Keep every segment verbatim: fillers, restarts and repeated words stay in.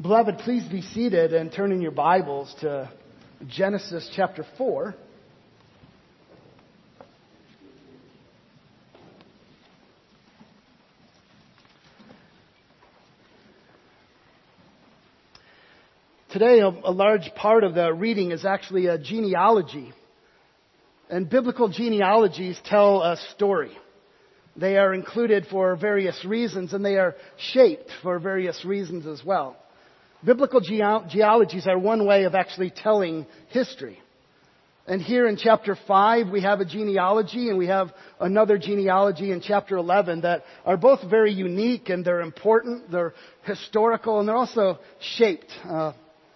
Beloved, please be seated and turn in your Bibles to Genesis chapter four. Today, a, a large part of the reading is actually a genealogy. And biblical genealogies tell a story. They are included for various reasons, and they are shaped for various reasons as well. Biblical gene- genealogies are one way of actually telling history. And here in chapter five, we have a genealogy, and we have another genealogy in chapter eleven that are both very unique, and they're important, they're historical, and they're also shaped. Uh,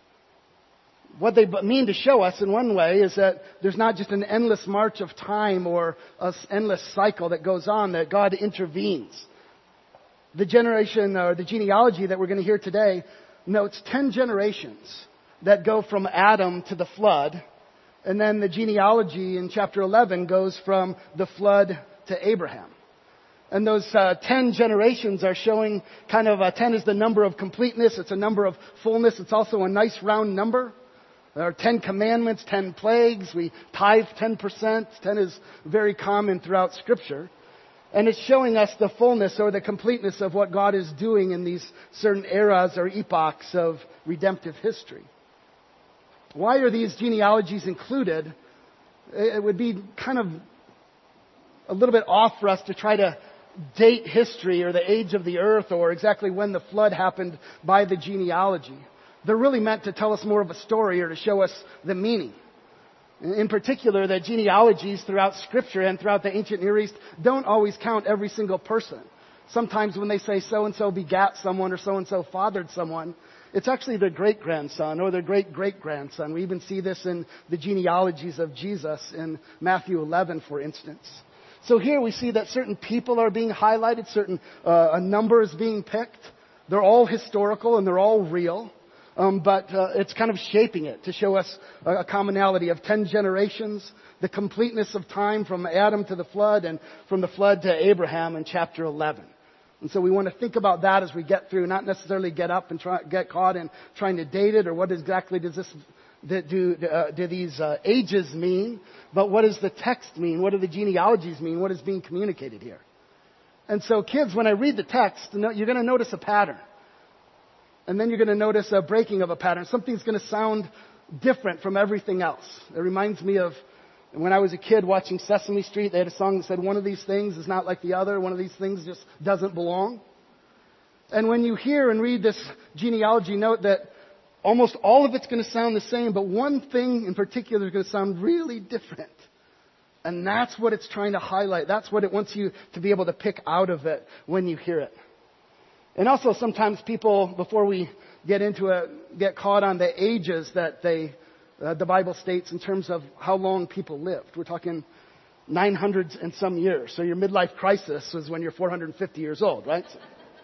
what they mean to show us in one way is that there's not just an endless march of time or an endless cycle that goes on, that God intervenes. The generation, or the genealogy that we're going to hear today, notes ten generations that go from Adam to the flood. And then the genealogy in chapter eleven goes from the flood to Abraham. And those uh, ten generations are showing kind of, uh, ten is the number of completeness. It's a number of fullness. It's also a nice round number. There are ten commandments, ten plagues. We tithe ten percent. ten is very common throughout Scripture. And it's showing us the fullness or the completeness of what God is doing in these certain eras or epochs of redemptive history. Why are these genealogies included? It would be kind of a little bit off for us to try to date history or the age of the earth or exactly when the flood happened by the genealogy. They're really meant to tell us more of a story or to show us the meaning. In particular, the genealogies throughout Scripture and throughout the ancient Near East don't always count every single person. Sometimes when they say so-and-so begat someone or so-and-so fathered someone, it's actually their great-grandson or their great-great-grandson. We even see this in the genealogies of Jesus in Matthew eleven, for instance. So here we see that certain people are being highlighted, certain uh, a number is being picked. They're all historical and they're all real. Um, but uh, it's kind of shaping it to show us a, a commonality of ten generations, the completeness of time from Adam to the flood, and from the flood to Abraham in chapter eleven. And so we want to think about that as we get through, not necessarily get up and try, get caught in trying to date it, or what exactly does this do, uh, do these uh, ages mean, but what does the text mean? What do the genealogies mean? What is being communicated here? And so kids, when I read the text, you're going to notice a pattern. And then you're going to notice a breaking of a pattern. Something's going to sound different from everything else. It reminds me of when I was a kid watching Sesame Street. They had a song that said, one of these things is not like the other. One of these things just doesn't belong. And when you hear and read this genealogy, note that almost all of it's going to sound the same, but one thing in particular is going to sound really different. And that's what it's trying to highlight. That's what it wants you to be able to pick out of it when you hear it. And also sometimes people, before we get into it, get caught on the ages that they, uh, the Bible states in terms of how long people lived. We're talking nine hundred and some years. So your midlife crisis was when you're four hundred fifty years old, right? So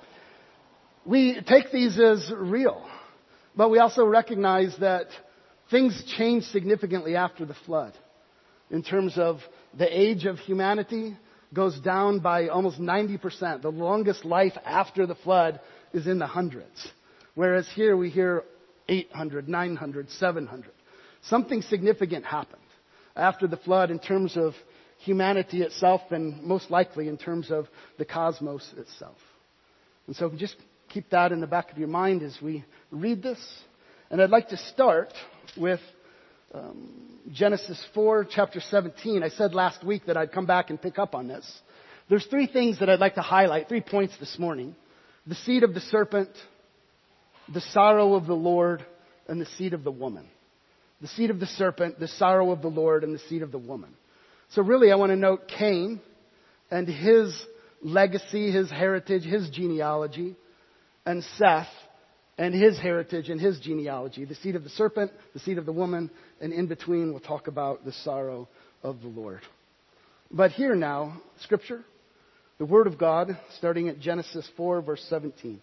we take these as real. But we also recognize that things changed significantly after the flood. In terms of the age of humanity goes down by almost ninety percent. The longest life after the flood is in the hundreds. Whereas here we hear eight hundred, nine hundred, seven hundred. Something significant happened after the flood in terms of humanity itself, and most likely in terms of the cosmos itself. And so just keep that in the back of your mind as we read this. And I'd like to start with Um, Genesis four, chapter seventeen. I said last week that I'd come back and pick up on this. There's three things that I'd like to highlight, three points this morning. The seed of the serpent, the sorrow of the Lord, and the seed of the woman. The seed of the serpent, the sorrow of the Lord, and the seed of the woman. So really I want to note Cain and his legacy, his heritage, his genealogy, and Seth and his heritage and his genealogy. The seed of the serpent, the seed of the woman, and in between we'll talk about the sorrow of the Lord. But here now, Scripture, the Word of God, starting at Genesis four, verse seventeen.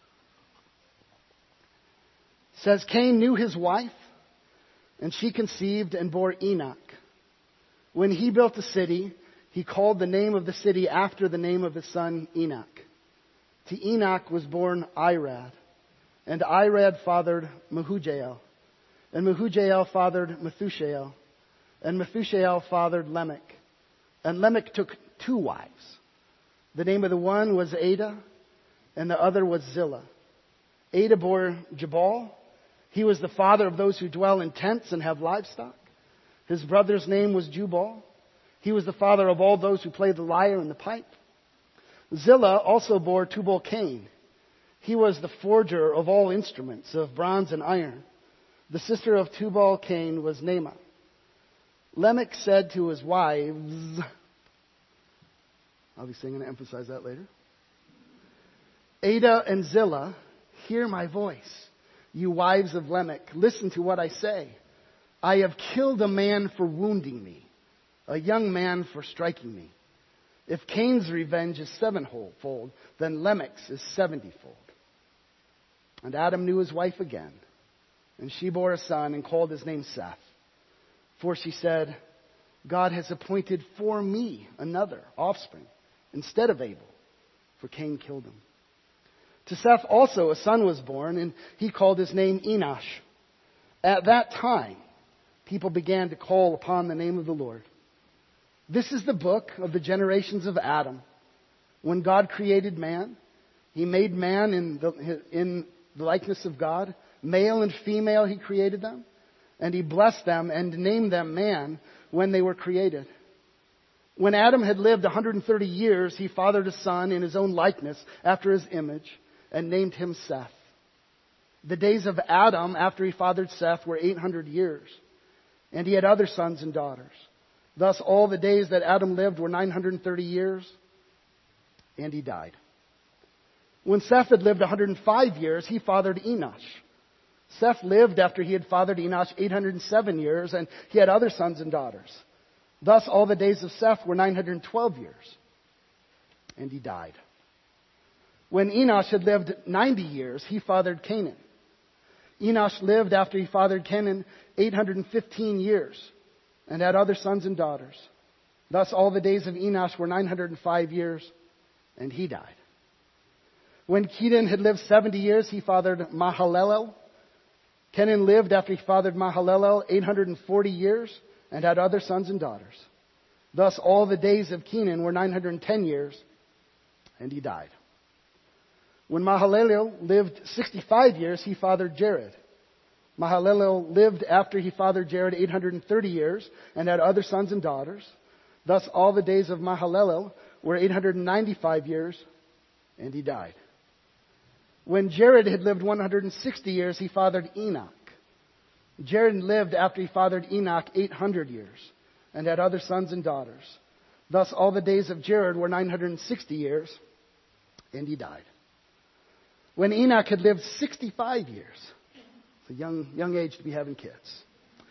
It says, Cain knew his wife, and she conceived and bore Enoch. When he built a city, he called the name of the city after the name of his son Enoch. To Enoch was born Irad. And Irad fathered Mehujael. And Mehujael fathered Methushael. And Methushael fathered Lamech. And Lamech took two wives. The name of the one was Ada, and the other was Zillah. Ada bore Jabal. He was the father of those who dwell in tents and have livestock. His brother's name was Jubal. He was the father of all those who play the lyre and the pipe. Zillah also bore Tubal-Cain. He was the forger of all instruments of bronze and iron. The sister of Tubal-Cain was Naamah. Lamech said to his wives, obviously I'm going to emphasize that later, Ada and Zillah, hear my voice. You wives of Lamech, listen to what I say. I have killed a man for wounding me, a young man for striking me. If Cain's revenge is sevenfold, then Lamech's is seventyfold. And Adam knew his wife again, and she bore a son and called his name Seth. For she said, God has appointed for me another offspring instead of Abel, for Cain killed him. To Seth also a son was born, and he called his name Enosh. At that time, people began to call upon the name of the Lord. This is the book of the generations of Adam. When God created man, he made man in the, in the likeness of God. Male and female he created them. And he blessed them and named them man when they were created. When Adam had lived one hundred thirty years, he fathered a son in his own likeness after his image and named him Seth. The days of Adam after he fathered Seth were eight hundred years. And he had other sons and daughters. Thus all the days that Adam lived were nine hundred thirty years. And he died. When Seth had lived one hundred five years, he fathered Enosh. Seth lived after he had fathered Enosh eight hundred seven years, and he had other sons and daughters. Thus all the days of Seth were nine hundred twelve years. And he died. When Enosh had lived ninety years, he fathered Canaan. Enosh lived after he fathered Canaan eight hundred fifteen years, and had other sons and daughters. Thus all the days of Enosh were nine hundred five years, and he died. When Kenan had lived seventy years, he fathered Mahalalel. Kenan lived after he fathered Mahalalel eight hundred forty years, and had other sons and daughters. Thus all the days of Kenan were nine hundred ten years, and he died. When Mahalalel lived sixty-five years, he fathered Jared. Mahalalel lived after he fathered Jared eight hundred thirty years, and had other sons and daughters. Thus all the days of Mahalalel were eight hundred ninety-five years, and he died. When Jared had lived one hundred sixty years, he fathered Enoch. Jared lived after he fathered Enoch eight hundred years, and had other sons and daughters. Thus all the days of Jared were nine hundred sixty years, and he died. When Enoch had lived sixty-five years, it's a young, young age to be having kids,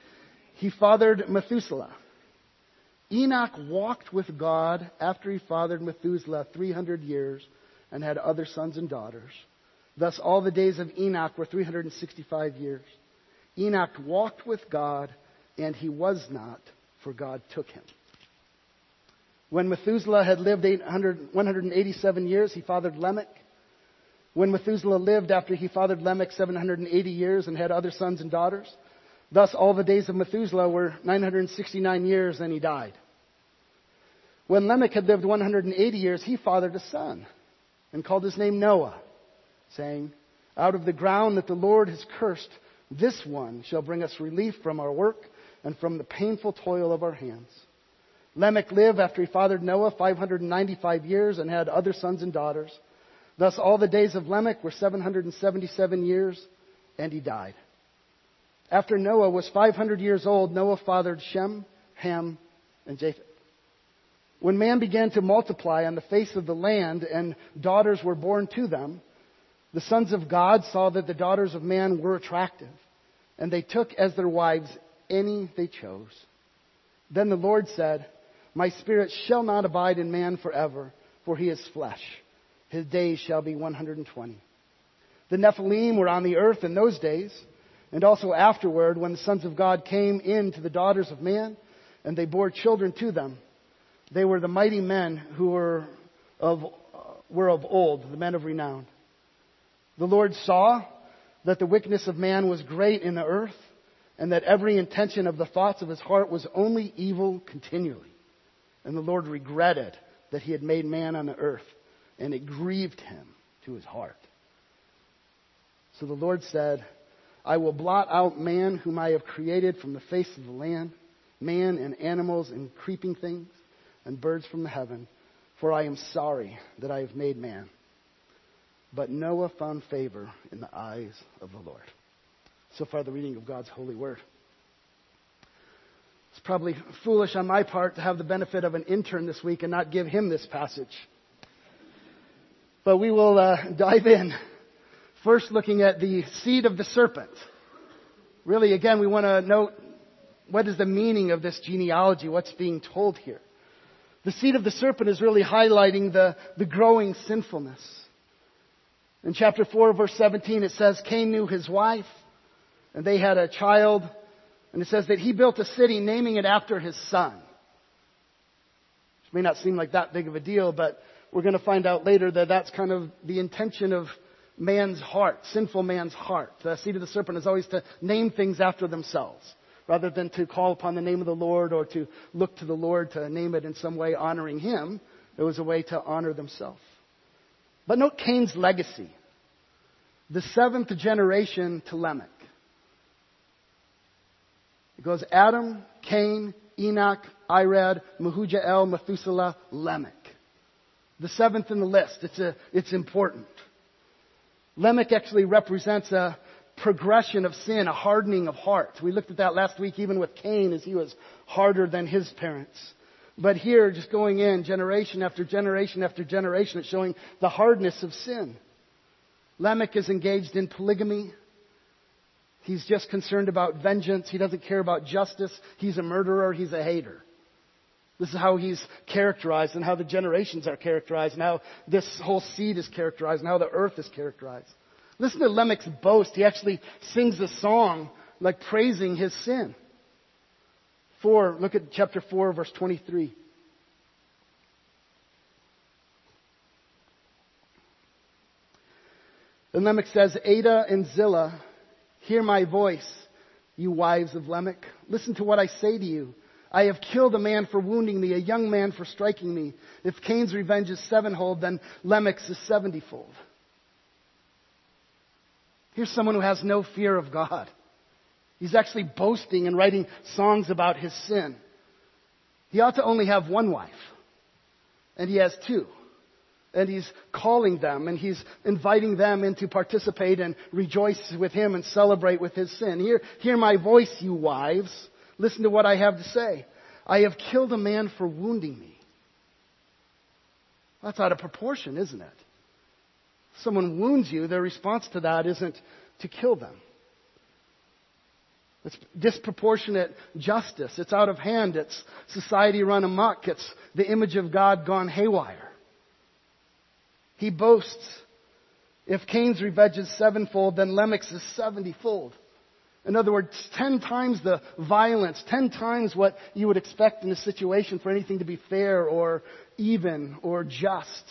he fathered Methuselah. Enoch walked with God after he fathered Methuselah three hundred years, and had other sons and daughters. Thus all the days of Enoch were three hundred sixty-five years. Enoch walked with God, and he was not, for God took him. When Methuselah had lived one hundred eighty-seven years, he fathered Lamech. When Methuselah lived after he fathered Lamech seven hundred eighty years and had other sons and daughters. Thus all the days of Methuselah were nine hundred sixty-nine years, and he died. When Lamech had lived one hundred eighty years, he fathered a son and called his name Noah, saying, out of the ground that the Lord has cursed, this one shall bring us relief from our work and from the painful toil of our hands. Lamech lived after he fathered Noah five hundred ninety-five years and had other sons and daughters. Thus all the days of Lamech were seven hundred seventy-seven years, and he died. After Noah was five hundred years old, Noah fathered Shem, Ham, and Japheth. When man began to multiply on the face of the land and daughters were born to them, the sons of God saw that the daughters of man were attractive, and they took as their wives any they chose. Then the Lord said, my spirit shall not abide in man forever, for he is flesh. His days shall be one hundred twenty. The Nephilim were on the earth in those days, and also afterward when the sons of God came in to the daughters of man, and they bore children to them. They were the mighty men who were of, uh, were of old, the men of renown. The Lord saw that the wickedness of man was great in the earth, and that every intention of the thoughts of his heart was only evil continually. And the Lord regretted that he had made man on the earth, and it grieved him to his heart. So the Lord said, I will blot out man whom I have created from the face of the land, man and animals and creeping things and birds from the heaven, for I am sorry that I have made man. But Noah found favor in the eyes of the Lord. So far, the reading of God's holy word. It's probably foolish on my part to have the benefit of an intern this week and not give him this passage. But we will uh, dive in. First, looking at the seed of the serpent. Really, again, we want to note what is the meaning of this genealogy, what's being told here. The seed of the serpent is really highlighting the, the growing sinfulness. In chapter four, verse seventeen, it says, Cain knew his wife, and they had a child. And it says that he built a city, naming it after his son. Which may not seem like that big of a deal, but we're going to find out later that that's kind of the intention of man's heart, sinful man's heart. The seed of the serpent is always to name things after themselves, rather than to call upon the name of the Lord or to look to the Lord to name it in some way honoring him. It was a way to honor themselves. But note Cain's legacy. The seventh generation to Lamech. It goes Adam, Cain, Enoch, Irad, Mehujael, Methuselah, Lamech. The seventh in the list. It's a, it's important. Lamech actually represents a progression of sin, a hardening of heart. We looked at that last week even with Cain as he was harder than his parents. But here, just going in generation after generation after generation, it's showing the hardness of sin. Lamech is engaged in polygamy. He's just concerned about vengeance. He doesn't care about justice. He's a murderer. He's a hater. This is how he's characterized and how the generations are characterized and how this whole seed is characterized and how the earth is characterized. Listen to Lamech's boast. He actually sings a song like praising his sin. Four, look at chapter four, verse twenty-three. And Lamech says, Ada and Zillah, hear my voice, you wives of Lamech. Listen to what I say to you. I have killed a man for wounding me, a young man for striking me. If Cain's revenge is sevenfold, then Lamech's is seventyfold. Here's someone who has no fear of God. He's actually boasting and writing songs about his sin. He ought to only have one wife. And he has two. And he's calling them and he's inviting them in to participate and rejoice with him and celebrate with his sin. Hear, hear my voice, you wives. Listen to what I have to say. I have killed a man for wounding me. That's out of proportion, isn't it? If someone wounds you, their response to that isn't to kill them. It's disproportionate justice. It's out of hand. It's society run amok. It's the image of God gone haywire. He boasts, if Cain's revenge is sevenfold, then Lamech's is seventyfold. In other words, ten times the violence, ten times what you would expect in a situation for anything to be fair or even or just.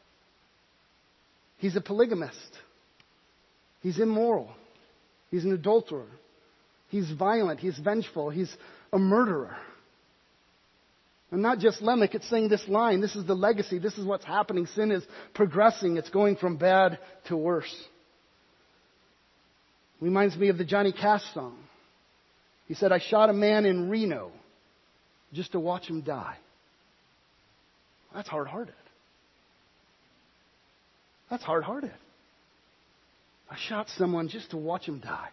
He's a polygamist. He's immoral. He's an adulterer. He's violent. He's vengeful. He's a murderer. And not just Lamech, it's saying this line. This is the legacy. This is what's happening. Sin is progressing. It's going from bad to worse. Reminds me of the Johnny Cash song. He said, I shot a man in Reno just to watch him die. That's hard-hearted. That's hard-hearted. I shot someone just to watch him die.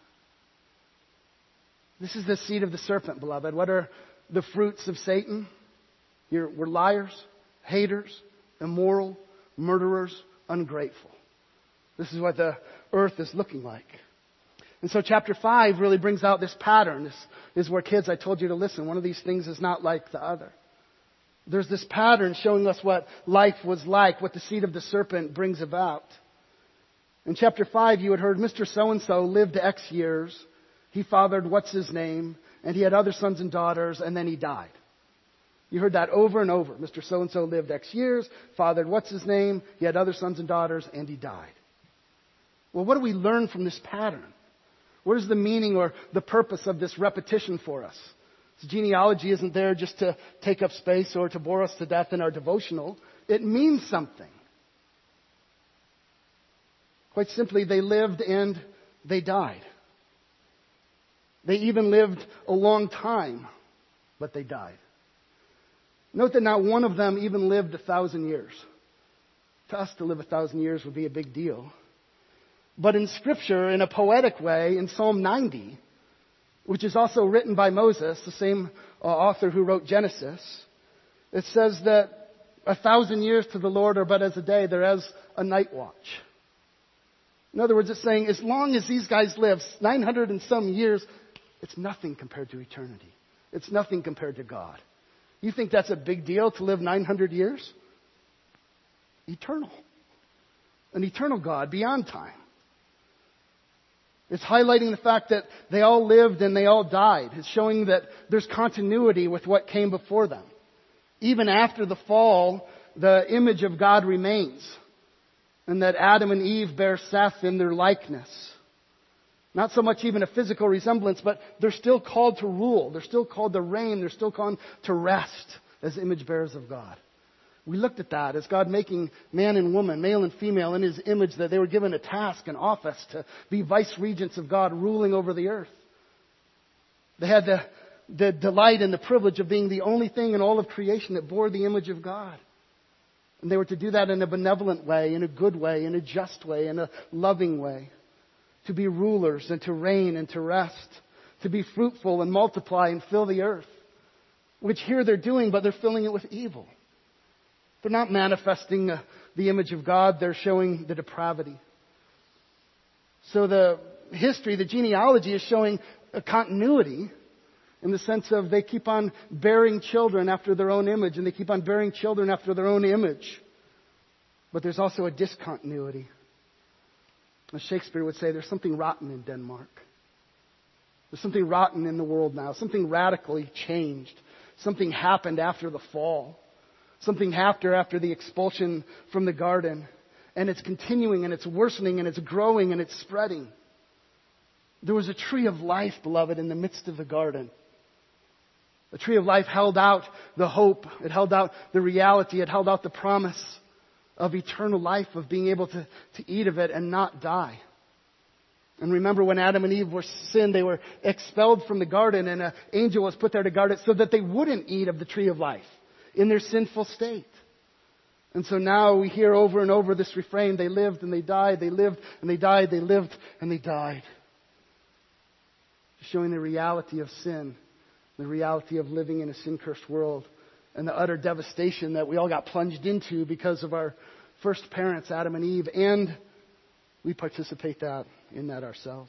This is the seed of the serpent, beloved. What are the fruits of Satan? You're, we're liars, haters, immoral, murderers, ungrateful. This is what the earth is looking like. And so chapter five really brings out this pattern. This is where, kids, I told you to listen. One of these things is not like the other. There's this pattern showing us what life was like, what the seed of the serpent brings about. In chapter five, you had heard Mister So-and-so lived X years. He fathered what's his name, and he had other sons and daughters, and then he died. You heard that over and over. Mister So-and-so lived X years, fathered what's his name, he had other sons and daughters, and he died. Well, what do we learn from this pattern? What is the meaning or the purpose of this repetition for us? This genealogy isn't there just to take up space or to bore us to death in our devotional. It means something. Quite simply, they lived and they died. They even lived a long time, but they died. Note that not one of them even lived a thousand years. To us, to live a thousand years would be a big deal. But in Scripture, in a poetic way, in Psalm ninety, which is also written by Moses, the same uh, author who wrote Genesis, it says that a thousand years to the Lord are but as a day, they're as a night watch. In other words, it's saying as long as these guys live, nine hundred and some years, it's nothing compared to eternity. It's nothing compared to God. You think that's a big deal to live nine hundred years? Eternal. An eternal God beyond time. It's highlighting the fact that they all lived and they all died. It's showing that there's continuity with what came before them. Even after the fall, the image of God remains. And that Adam and Eve bear Seth in their likeness. Not so much even a physical resemblance, but they're still called to rule. They're still called to reign. They're still called to rest as image bearers of God. We looked at that as God making man and woman, male and female, in His image, that they were given a task, an office to be vice regents of God ruling over the earth. They had the, the delight and the privilege of being the only thing in all of creation that bore the image of God. And they were to do that in a benevolent way, in a good way, in a just way, in a loving way. To be rulers and to reign and to rest. To be fruitful and multiply and fill the earth. Which here they're doing, but they're filling it with evil. They're not manifesting uh, the image of God. They're showing the depravity. So the history, the genealogy is showing a continuity in the sense of they keep on bearing children after their own image, and they keep on bearing children after their own image. But there's also a discontinuity. As Shakespeare would say, there's something rotten in Denmark. There's something rotten in the world now. Something radically changed. Something happened after the fall. Something after after the expulsion from the garden. And it's continuing and it's worsening and it's growing and it's spreading. There was a tree of life, beloved, in the midst of the garden. The tree of life held out the hope. It held out the reality. It held out the promise of eternal life, of being able to, to eat of it and not die. And remember when Adam and Eve were sinned, they were expelled from the garden and an angel was put there to guard it so that they wouldn't eat of the tree of life in their sinful state. And so now we hear over and over this refrain, they lived and they died, they lived and they died, they lived and they died. Showing the reality of sin, the reality of living in a sin-cursed world, and the utter devastation that we all got plunged into because of our first parents, Adam and Eve, and we participate that in that ourselves.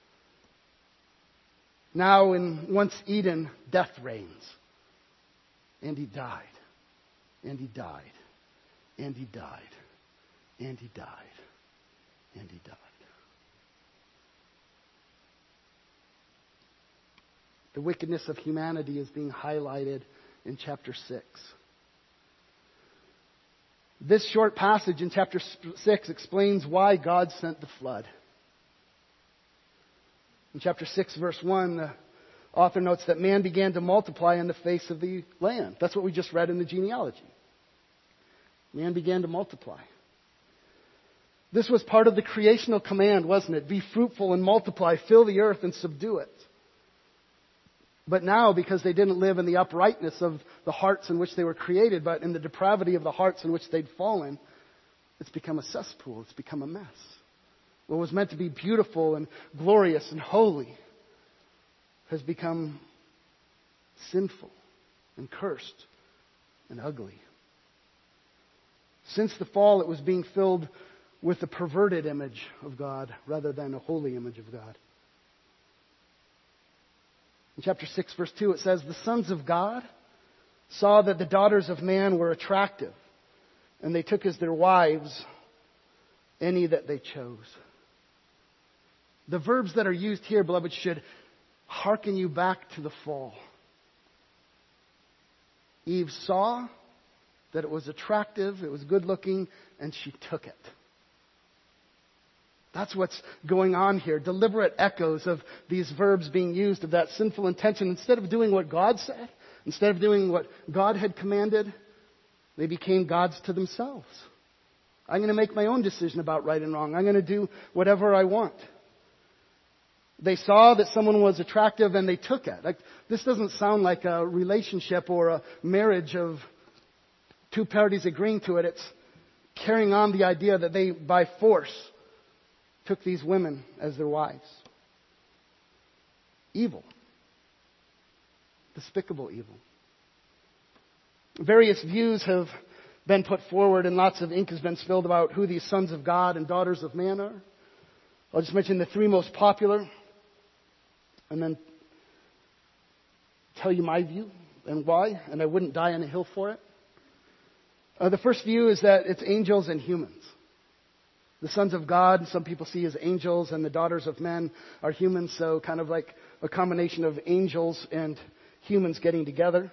Now in once Eden, death reigns. And he died. And he died. And he died. And he died. And he died. The wickedness of humanity is being highlighted in chapter six. This short passage in chapter six explains why God sent the flood. In chapter six, verse one, the author notes that man began to multiply on the face of the land. That's what we just read in the genealogy. Man began to multiply. This was part of the creational command, wasn't it? Be fruitful and multiply, fill the earth and subdue it. But now, because they didn't live in the uprightness of the hearts in which they were created, but in the depravity of the hearts in which they'd fallen, it's become a cesspool. It's become a mess. What was meant to be beautiful and glorious and holy has become sinful and cursed and ugly. Since the fall, it was being filled with a perverted image of God rather than a holy image of God. In chapter six, verse two, it says, the sons of God saw that the daughters of man were attractive, and they took as their wives any that they chose. The verbs that are used here, beloved, should hearken you back to the fall. Eve saw that it was attractive, it was good looking, and she took it. That's what's going on here. Deliberate echoes of these verbs being used, of that sinful intention. Instead of doing what God said, instead of doing what God had commanded, they became gods to themselves. I'm going to make my own decision about right and wrong. I'm going to do whatever I want. They saw that someone was attractive and they took it. Like, this doesn't sound like a relationship or a marriage of two parties agreeing to it. It's carrying on the idea that they, by force, took these women as their wives. Evil. Despicable evil. Various views have been put forward and lots of ink has been spilled about who these sons of God and daughters of man are. I'll just mention the three most popular and then tell you my view and why, and I wouldn't die on a hill for it. Uh, the first view is that it's angels and humans. The sons of God, some people see as angels, and the daughters of men are humans, so kind of like a combination of angels and humans getting together.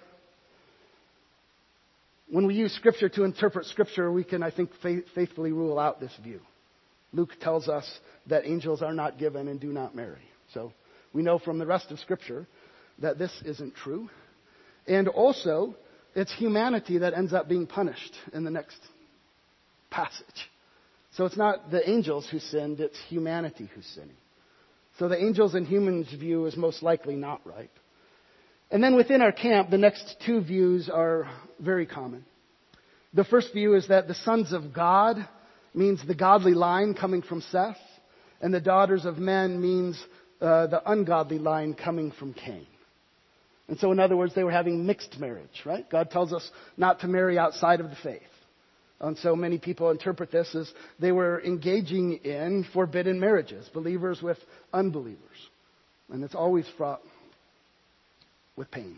When we use Scripture to interpret Scripture, we can, I think, faith- faithfully rule out this view. Luke tells us that angels are not given and do not marry. So we know from the rest of Scripture that this isn't true. And also, it's humanity that ends up being punished in the next passage. So it's not the angels who sinned, it's humanity who's sinning. So the angels and humans view is most likely not right. And then within our camp, the next two views are very common. The first view is that the sons of God means the godly line coming from Seth, and the daughters of men means uh, the ungodly line coming from Cain. And so in other words, they were having mixed marriage, right? God tells us not to marry outside of the faith. And so many people interpret this as they were engaging in forbidden marriages, believers with unbelievers. And it's always fraught with pain.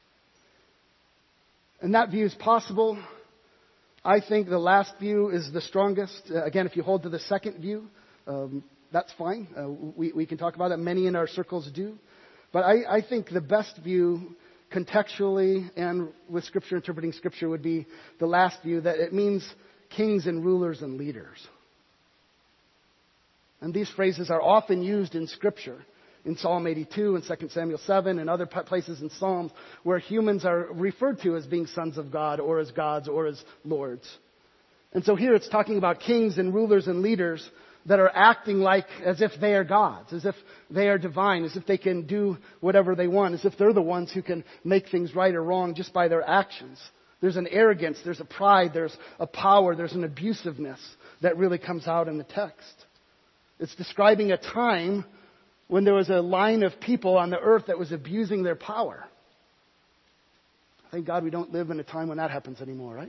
And that view is possible. I think the last view is the strongest. Uh, again, if you hold to the second view, um, that's fine. Uh, we, we can talk about it. Many in our circles do. But I, I think the best view contextually and with Scripture, interpreting Scripture, would be the last view, that it means kings and rulers and leaders. And these phrases are often used in Scripture, in Psalm eighty-two and Second Samuel seven and other places in Psalms where humans are referred to as being sons of God or as gods or as lords. And so here it's talking about kings and rulers and leaders that are acting like as if they are gods, as if they are divine, as if they can do whatever they want, as if they're the ones who can make things right or wrong just by their actions. There's an arrogance, there's a pride, there's a power, there's an abusiveness that really comes out in the text. It's describing a time when there was a line of people on the earth that was abusing their power. Thank God we don't live in a time when that happens anymore, right?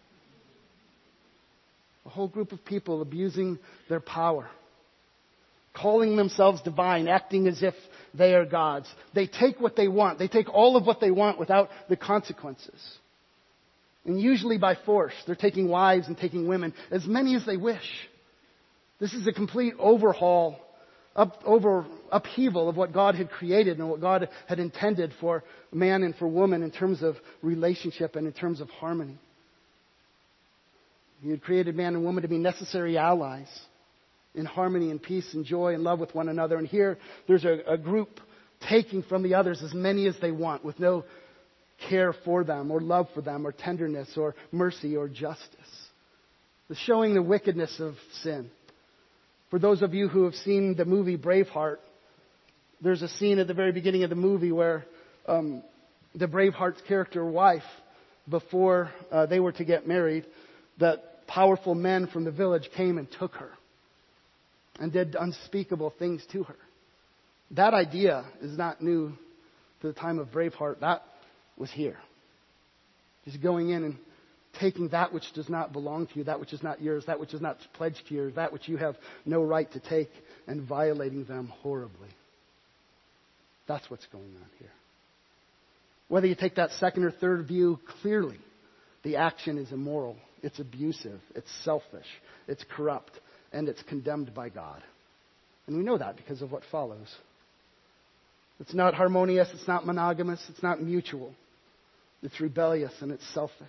A whole group of people abusing their power, calling themselves divine, acting as if they are gods. They take what they want. They take all of what they want without the consequences. And usually by force, they're taking wives and taking women, as many as they wish. This is a complete overhaul, up, over upheaval of what God had created and what God had intended for man and for woman in terms of relationship and in terms of harmony. He had created man and woman to be necessary allies in harmony and peace and joy and love with one another. And here there's a, a group taking from the others as many as they want with no care for them or love for them or tenderness or mercy or justice. The showing the wickedness of sin. For those of you who have seen the movie Braveheart, there's a scene at the very beginning of the movie where um, the Braveheart's character wife, before uh, they were to get married, that powerful men from the village came and took her and did unspeakable things to her. That idea is not new to the time of Braveheart. That was here. Just going in and taking that which does not belong to you, that which is not yours, that which is not pledged to you, that which you have no right to take, and violating them horribly. That's what's going on here. Whether you take that second or third view, clearly the action is immoral. It's abusive. It's selfish. It's corrupt. And it's condemned by God. And we know that because of what follows. It's not harmonious. It's not monogamous. It's not mutual. It's rebellious and it's selfish.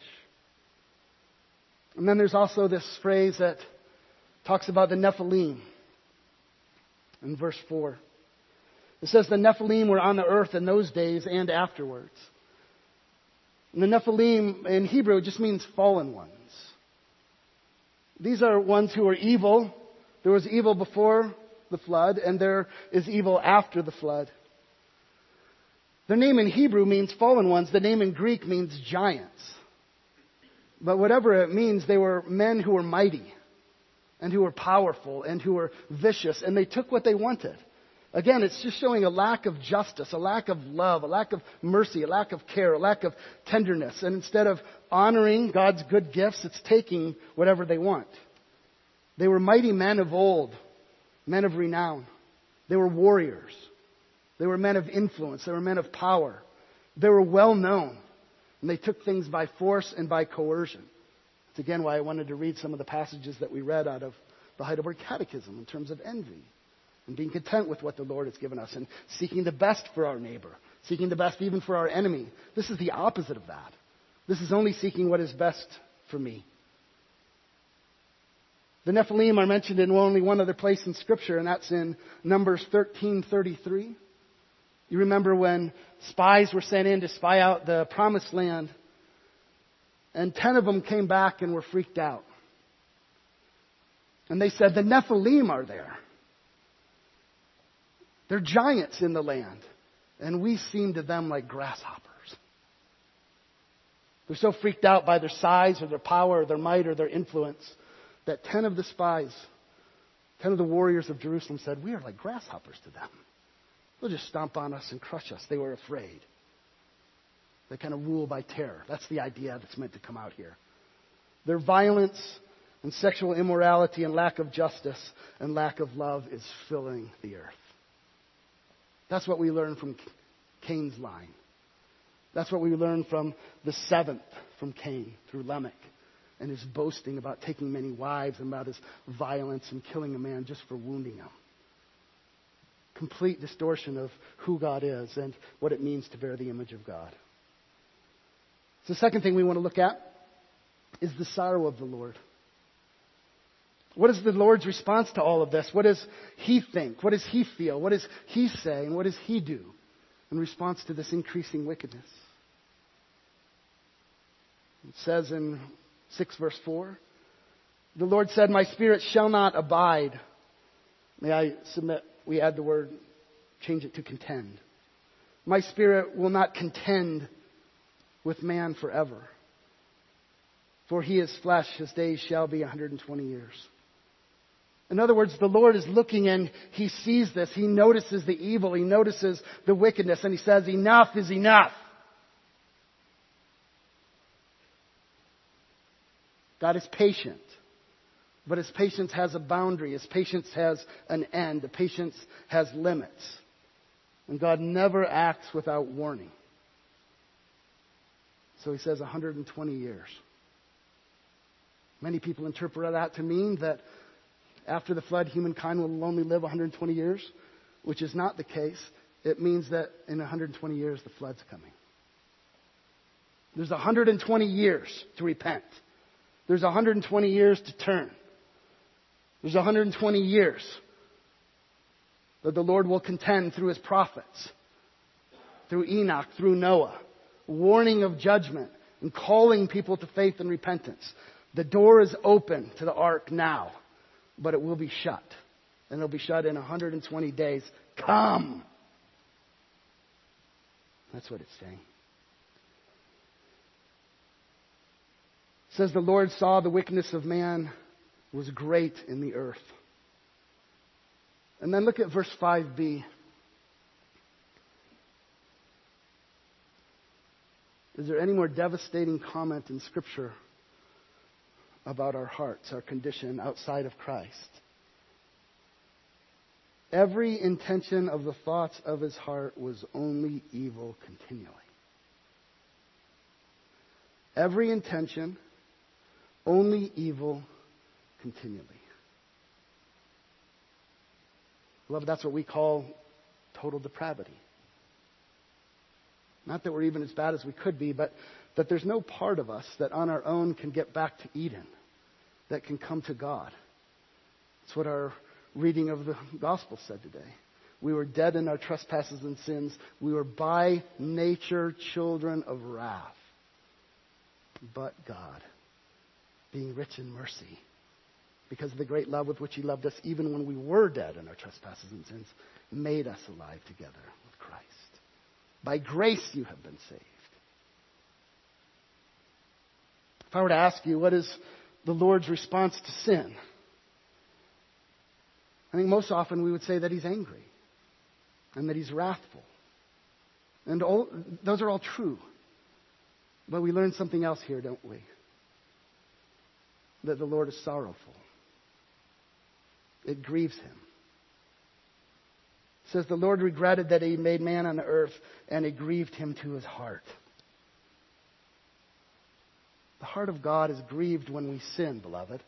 And then there's also this phrase that talks about the Nephilim. in verse four. It says the Nephilim were on the earth in those days and afterwards. And the Nephilim in Hebrew just means fallen ones. These are ones who are evil. There was evil before the flood, and there is evil after the flood. Their name in Hebrew means fallen ones. The name in Greek means giants. But whatever it means, they were men who were mighty and who were powerful and who were vicious, and they took what they wanted. Again, it's just showing a lack of justice, a lack of love, a lack of mercy, a lack of care, a lack of tenderness. And instead of honoring God's good gifts, it's taking whatever they want. They were mighty men of old, men of renown. They were warriors. They were men of influence. They were men of power. They were well known. And they took things by force and by coercion. It's again why I wanted to read some of the passages that we read out of the Heidelberg Catechism in terms of envy. And being content with what the Lord has given us and seeking the best for our neighbor, seeking the best even for our enemy. This is the opposite of that. This is only seeking what is best for me. The Nephilim are mentioned in only one other place in Scripture, and that's in Numbers thirteen thirty-three. You remember when spies were sent in to spy out the promised land, and ten of them came back and were freaked out. And they said, the Nephilim are there. They're giants in the land, and we seem to them like grasshoppers. They're so freaked out by their size or their power or their might or their influence that ten of the spies, ten of the warriors of Jerusalem said, we are like grasshoppers to them. They'll just stomp on us and crush us. They were afraid. They kind of rule by terror. That's the idea that's meant to come out here. Their violence and sexual immorality and lack of justice and lack of love is filling the earth. That's what we learn from Cain's line. That's what we learn from the seventh from Cain through Lamech and his boasting about taking many wives and about his violence and killing a man just for wounding him. Complete distortion of who God is and what it means to bear the image of God. So the second thing we want to look at is the sorrow of the Lord. What is the Lord's response to all of this? What does He think? What does He feel? What does He say? And what does He do in response to this increasing wickedness? It says in six verse four, the Lord said, my spirit shall not abide. May I submit, we add the word, change it to contend. My spirit will not contend with man forever. For he is flesh, his days shall be one hundred twenty years. In other words, the Lord is looking and He sees this. He notices the evil. He notices the wickedness. And He says, enough is enough. God is patient. But His patience has a boundary. His patience has an end. The patience has limits. And God never acts without warning. So He says one hundred twenty years. Many people interpret that to mean that after the flood, humankind will only live one hundred twenty years, which is not the case. It means that in one hundred twenty years, the flood's coming. There's one hundred twenty years to repent. There's one hundred twenty years to turn. There's one hundred twenty years that the Lord will contend through His prophets, through Enoch, through Noah, warning of judgment and calling people to faith and repentance. The door is open to the ark now, but it will be shut. And it'll be shut in one hundred twenty days. Come! That's what it's saying. It says the Lord saw the wickedness of man was great in the earth. And then look at verse five b. Is there any more devastating comment in Scripture about our hearts, our condition outside of Christ? Every intention of the thoughts of his heart was only evil continually. Every intention, only evil continually. Beloved, that's what we call total depravity. Not that we're even as bad as we could be, but that there's no part of us that on our own can get back to Eden, that can come to God. It's what our reading of the gospel said today. We were dead in our trespasses and sins. We were by nature children of wrath. But God, being rich in mercy, because of the great love with which He loved us, even when we were dead in our trespasses and sins, made us alive together with Christ. By grace you have been saved. If I were to ask you, what is the Lord's response to sin? I think most often we would say that He's angry and that He's wrathful. And all, those are all true. But we learn something else here, don't we? That the Lord is sorrowful. It grieves Him. It says the Lord regretted that He made man on the earth, and it grieved Him to His heart. The heart of God is grieved when we sin, beloved.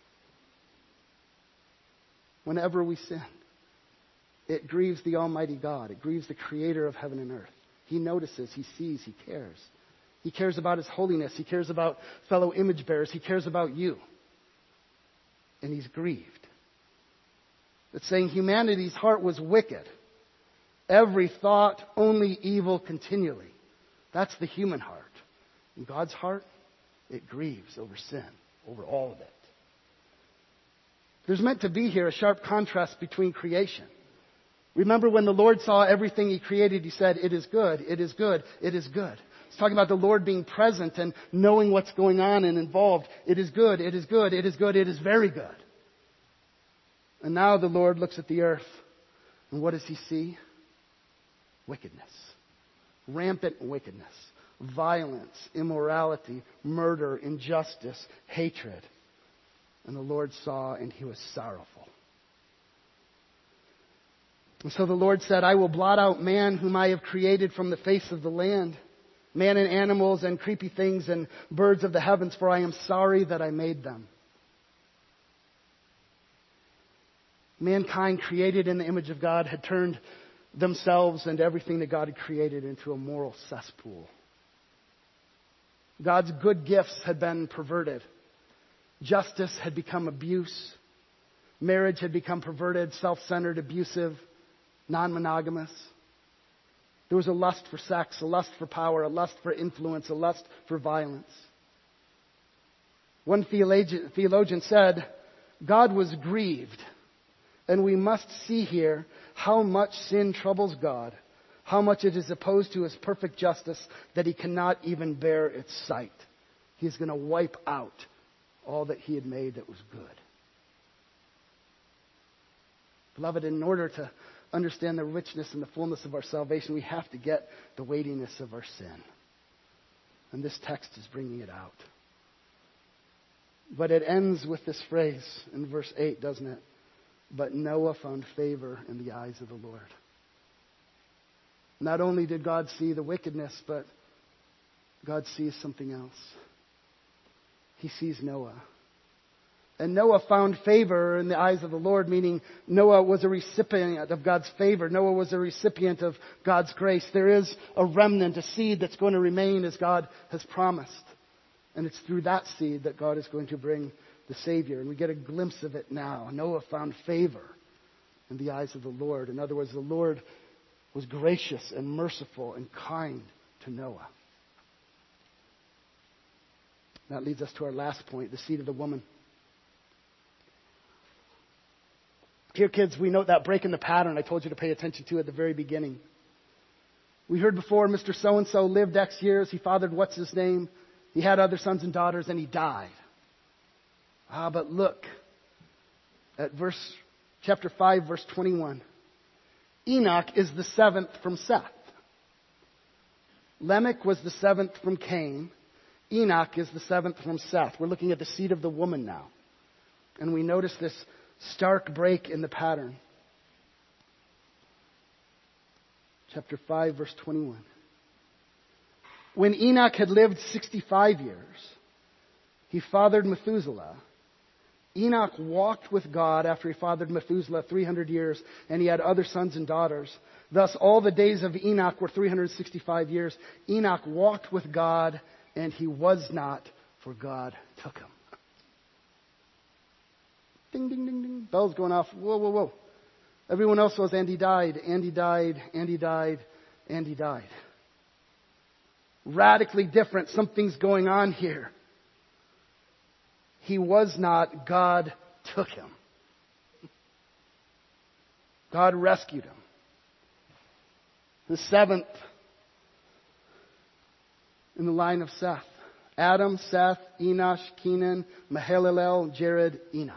Whenever we sin, it grieves the Almighty God. It grieves the Creator of heaven and earth. He notices, He sees, He cares. He cares about His holiness. He cares about fellow image bearers. He cares about you. And He's grieved. It's saying humanity's heart was wicked. Every thought, only evil continually. That's the human heart. In God's heart, it grieves over sin, over all of it. There's meant to be here a sharp contrast between creation. Remember when the Lord saw everything He created, He said, it is good, it is good, it is good. It's talking about the Lord being present and knowing what's going on and involved. It is good, it is good, it is good, it is very good. And now the Lord looks at the earth, and what does He see? Wickedness. Rampant wickedness. Violence, immorality, murder, injustice, hatred. And the Lord saw, and He was sorrowful. And so the Lord said, I will blot out man whom I have created from the face of the land, man and animals and creepy things and birds of the heavens, for I am sorry that I made them. Mankind, created in the image of God, had turned themselves and everything that God had created into a moral cesspool. God's good gifts had been perverted. Justice had become abuse. Marriage had become perverted, self-centered, abusive, non-monogamous. There was a lust for sex, a lust for power, a lust for influence, a lust for violence. One theologian, theologian said, God was grieved. And we must see here how much sin troubles God, how much it is opposed to His perfect justice, that He cannot even bear its sight. He's going to wipe out all that He had made that was good. Beloved, in order to understand the richness and the fullness of our salvation, we have to get the weightiness of our sin. And this text is bringing it out. But it ends with this phrase in verse eight, doesn't it? But Noah found favor in the eyes of the Lord. Not only did God see the wickedness, but God sees something else. He sees Noah. And Noah found favor in the eyes of the Lord, meaning Noah was a recipient of God's favor. Noah was a recipient of God's grace. There is a remnant, a seed that's going to remain as God has promised. And it's through that seed that God is going to bring the Savior. And we get a glimpse of it now. Noah found favor in the eyes of the Lord. In other words, the Lord was gracious and merciful and kind to Noah. That leads us to our last point, the seed of the woman. Here, kids, we note that break in the pattern I told you to pay attention to at the very beginning. We heard before Mister So-and-so lived X years. He fathered what's his name. He had other sons and daughters, and he died. Ah, but look at verse chapter five, verse twenty-one. Enoch is the seventh from Seth. Lamech was the seventh from Cain. Enoch is the seventh from Seth. We're looking at the seed of the woman now. And we notice this stark break in the pattern. Chapter five, verse twenty-one. When Enoch had lived sixty-five years, he fathered Methuselah. Enoch walked with God after he fathered Methuselah three hundred years, and he had other sons and daughters. Thus all the days of Enoch were three hundred sixty-five years. Enoch walked with God, and he was not, for God took him. Ding, ding, ding, ding. Bells going off. Whoa, whoa, whoa. Everyone else was, and he died, and he died, and he died, and he died. Radically different. Something's going on here. He was not. God took him. God rescued him. The seventh in the line of Seth. Adam, Seth, Enosh, Kenan, Mahalalel, Jared, Enoch.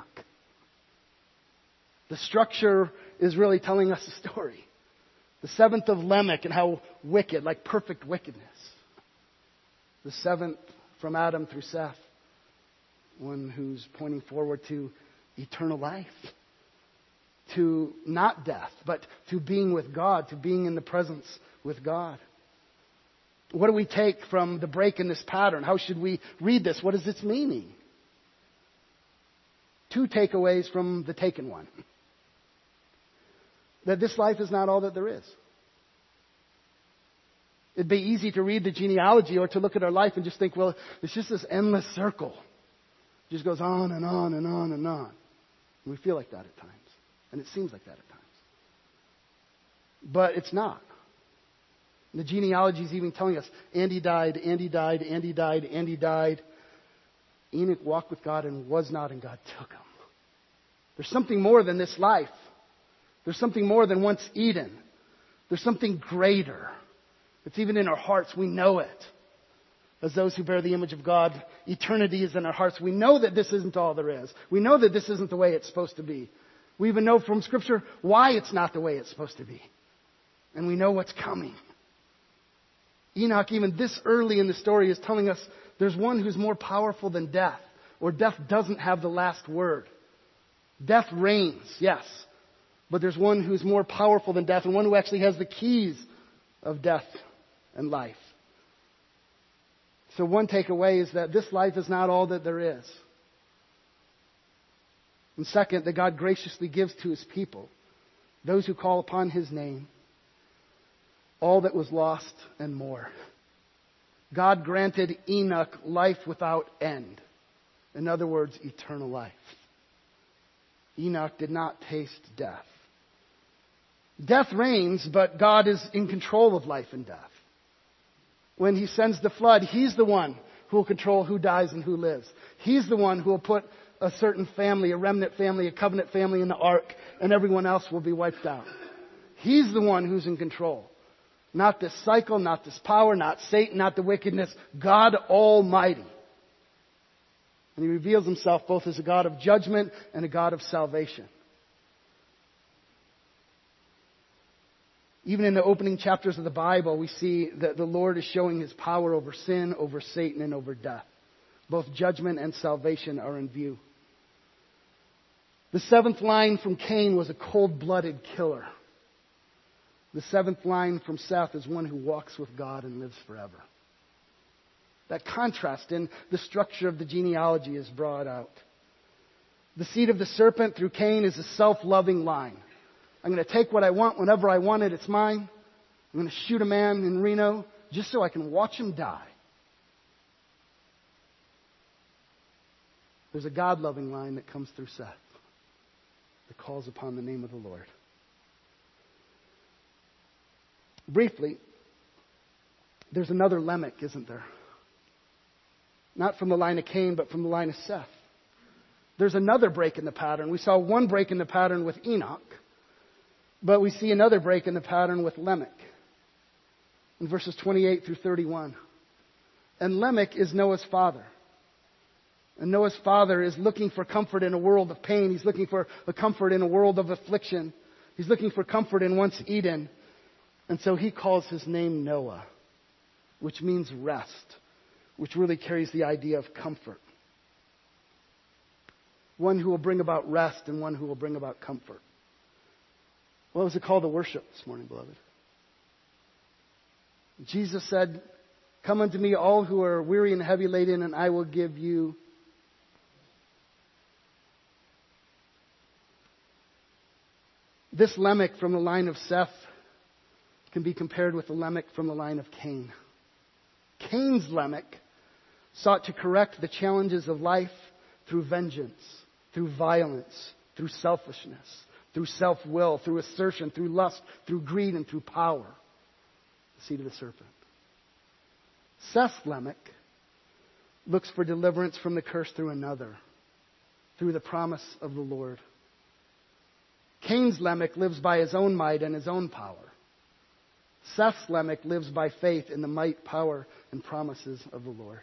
The structure is really telling us a story. The seventh of Lamech and how wicked, like perfect wickedness. The seventh from Adam through Seth. One who's pointing forward to eternal life. To not death, but to being with God, to being in the presence with God. What do we take from the break in this pattern? How should we read this? What is its meaning? Two takeaways from the taken one. That this life is not all that there is. It'd be easy to read the genealogy or to look at our life and just think, well, it's just this endless circle. It just goes on and on and on and on. And we feel like that at times. And it seems like that at times. But it's not. The genealogy is even telling us, and he died, and he died, and he died, and he died. Enoch walked with God and was not, and God took him. There's something more than this life. There's something more than once Eden. There's something greater. It's even in our hearts. We know it. As those who bear the image of God, eternity is in our hearts. We know that this isn't all there is. We know that this isn't the way it's supposed to be. We even know from Scripture why it's not the way it's supposed to be. And we know what's coming. Enoch, even this early in the story, is telling us there's one who's more powerful than death. Or death doesn't have the last word. Death reigns, yes. But there's one who's more powerful than death and one who actually has the keys of death and life. So one takeaway is that this life is not all that there is. And second, that God graciously gives to His people, those who call upon His name, all that was lost and more. God granted Enoch life without end. In other words, eternal life. Enoch did not taste death. Death reigns, but God is in control of life and death. When He sends the flood, He's the one who will control who dies and who lives. He's the one who will put a certain family, a remnant family, a covenant family in the ark, and everyone else will be wiped out. He's the one who's in control. Not this cycle, not this power, not Satan, not the wickedness. God Almighty. And He reveals Himself both as a God of judgment and a God of salvation. Even in the opening chapters of the Bible, we see that the Lord is showing His power over sin, over Satan, and over death. Both judgment and salvation are in view. The seventh line from Cain was a cold-blooded killer. The seventh line from Seth is one who walks with God and lives forever. That contrast in the structure of the genealogy is brought out. The seed of the serpent through Cain is a self-loving line. I'm going to take what I want whenever I want it. It's mine. I'm going to shoot a man in Reno just so I can watch him die. There's a God-loving line that comes through Seth that calls upon the name of the Lord. Briefly, there's another Lamech, isn't there? Not from the line of Cain, but from the line of Seth. There's another break in the pattern. We saw one break in the pattern with Enoch, but we see another break in the pattern with Lamech. In verses twenty-eight through thirty-one. And Lamech is Noah's father. And Noah's father is looking for comfort in a world of pain. He's looking for a comfort in a world of affliction. He's looking for comfort in once Eden. And so he calls his name Noah, which means rest, which really carries the idea of comfort. One who will bring about rest and one who will bring about comfort. What was the call to worship this morning, beloved? Jesus said, "Come unto me, all who are weary and heavy laden, and I will give you this Lamech from the line of Seth can be compared with the Lamech from the line of Cain. Cain's Lamech sought to correct the challenges of life through vengeance, through violence, through selfishness, through self-will, through assertion, through lust, through greed, and through power. The seed of the serpent. Seth Lamech looks for deliverance from the curse through another, through the promise of the Lord. Cain's Lamech lives by his own might and his own power. Seth's Lamech lives by faith in the might, power, and promises of the Lord.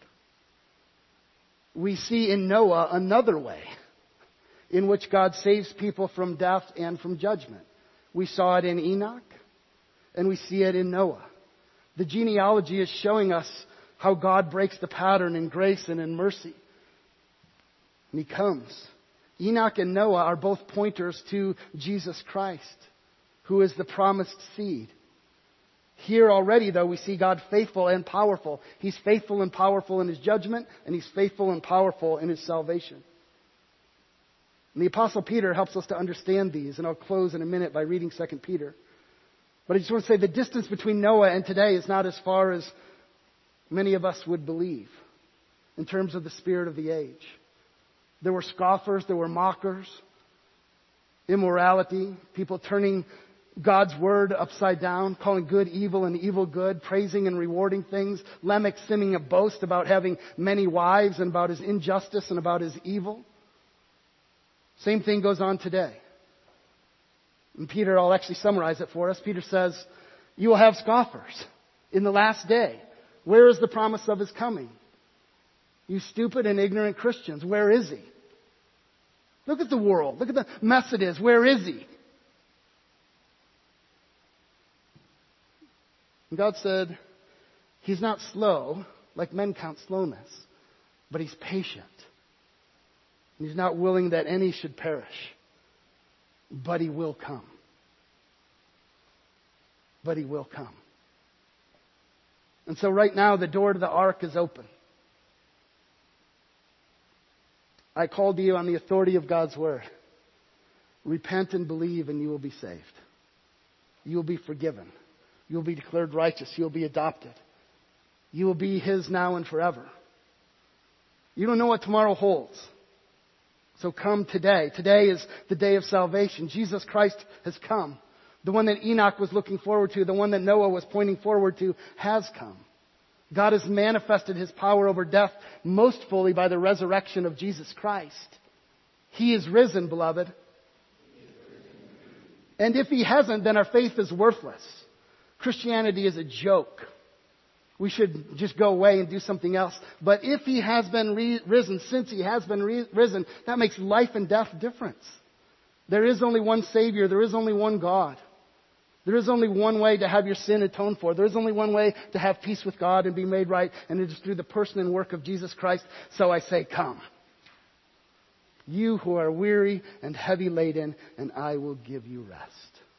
We see in Noah another way in which God saves people from death and from judgment. We saw it in Enoch, and we see it in Noah. The genealogy is showing us how God breaks the pattern in grace and in mercy. And He comes. Enoch and Noah are both pointers to Jesus Christ, who is the promised seed. Here already, though, we see God faithful and powerful. He's faithful and powerful in His judgment, and He's faithful and powerful in His salvation. And the Apostle Peter helps us to understand these, and I'll close in a minute by reading Second Peter. But I just want to say the distance between Noah and today is not as far as many of us would believe in terms of the spirit of the age. There were scoffers, there were mockers, immorality, people turning God's word upside down, calling good evil and evil good, praising and rewarding things. Lamech singing a boast about having many wives and about his injustice and about his evil. Same thing goes on today. And Peter, I'll actually summarize it for us. Peter says, you will have scoffers in the last day. Where is the promise of His coming? You stupid and ignorant Christians, where is He? Look at the world. Look at the mess it is. Where is He? And God said, He's not slow, like men count slowness, but He's patient. And He's not willing that any should perish, but He will come. But He will come. And so right now, the door to the ark is open. I call to you on the authority of God's word. Repent and believe, and you will be saved. You will be forgiven. You will be declared righteous. You will be adopted. You will be His now and forever. You don't know what tomorrow holds. So come today. Today is the day of salvation. Jesus Christ has come. The one that Enoch was looking forward to, the one that Noah was pointing forward to, has come. God has manifested His power over death most fully by the resurrection of Jesus Christ. He is risen, beloved. And if He hasn't, then our faith is worthless. Christianity is a joke. We should just go away and do something else. But if He has been re- risen, since He has been re- risen, that makes life and death difference. There is only one Savior. There is only one God. There is only one way to have your sin atoned for. There is only one way to have peace with God and be made right, and it is through the person and work of Jesus Christ. So I say, come. You who are weary and heavy laden, and I will give you rest.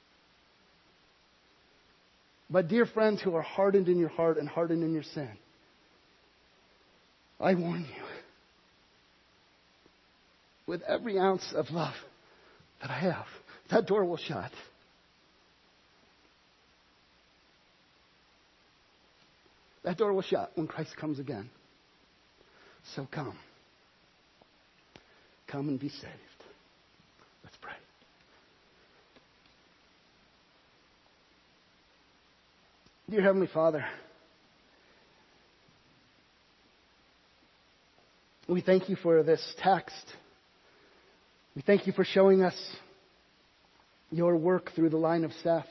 But dear friends who are hardened in your heart and hardened in your sin, I warn you, with every ounce of love that I have, that door will shut. That door will shut when Christ comes again. So come. Come and be saved. Let's pray. Dear Heavenly Father, we thank You for this text. We thank You for showing us Your work through the line of Seth.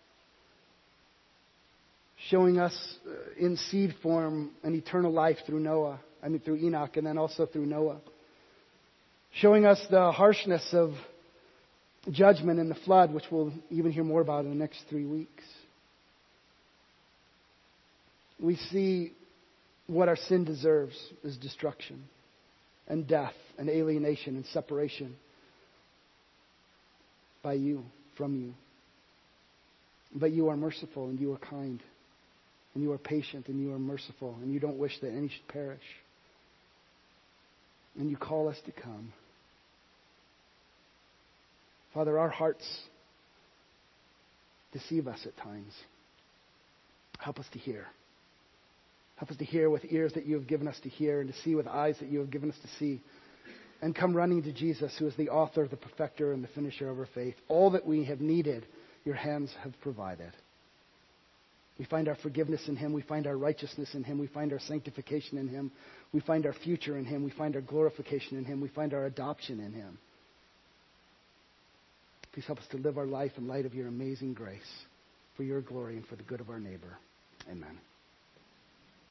Showing us in seed form an eternal life through Noah, I mean through Enoch, and then also through Noah. Showing us the harshness of judgment in the flood, which we'll even hear more about in the next three weeks. We see what our sin deserves is destruction and death and alienation and separation by You, from You. But You are merciful and You are kind. And You are patient and You are merciful. And You don't wish that any should perish. And You call us to come. Father, our hearts deceive us at times. Help us to hear. Help us to hear with ears that You have given us to hear, and to see with eyes that You have given us to see. and come running to Jesus, who is the author, the perfecter, and the finisher of our faith. All that we have needed, your hands have provided. We find our forgiveness in him. We find our righteousness in him. We find our sanctification in him. We find our future in him. We find our glorification in him. We find our adoption in him. Please help us to live our life in light of your amazing grace, for your glory and for the good of our neighbor. Amen.